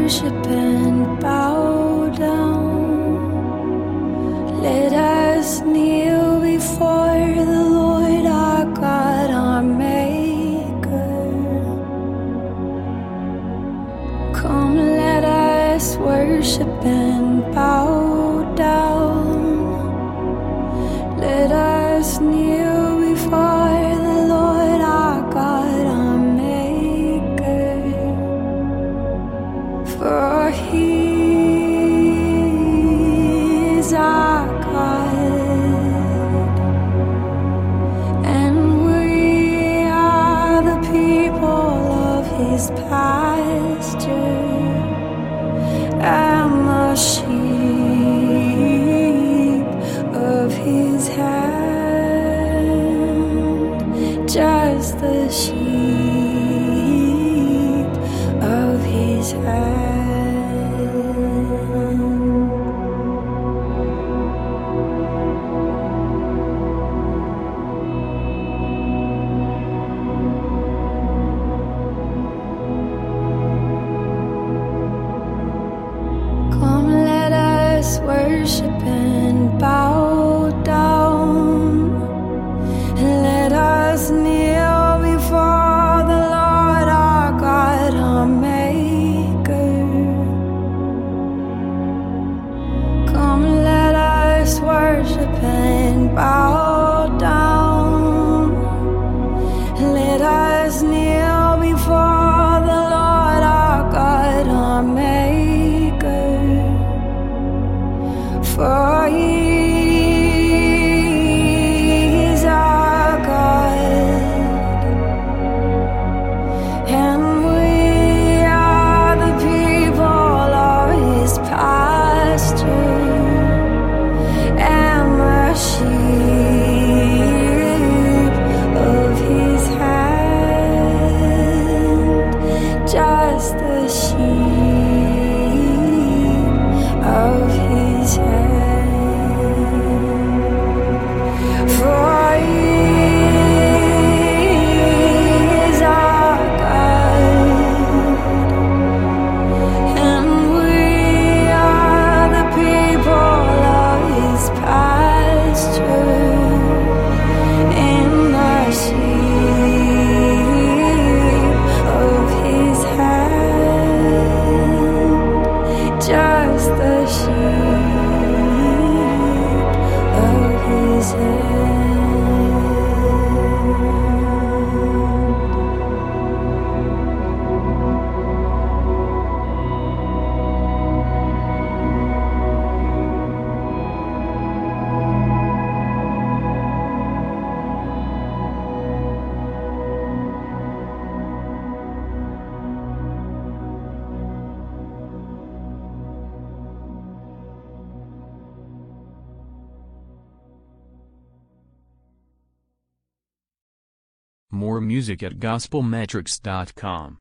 worship and bow down. Let us kneel before the Lord our God, our Maker. Come, let us worship and bow down. Let us kneel before the Lord our God, our Maker. For He is our God, and we are the people of His pasture, and the sheep of His hand, just the sheep of His hand. Come, let us worship and bow down. Let us kneel before the Lord our God, our Maker. Come, let us worship and bow down. Let us kneel before the Lord our God, our Maker. For He is our God, and we are the people of His pasture, and the sheep of His hand, just the sheep of His hand. For He is our God, and we are the people of His pasture, and the sheep of His hand, just the sheep of His hand. More music at gospelmetrics.com.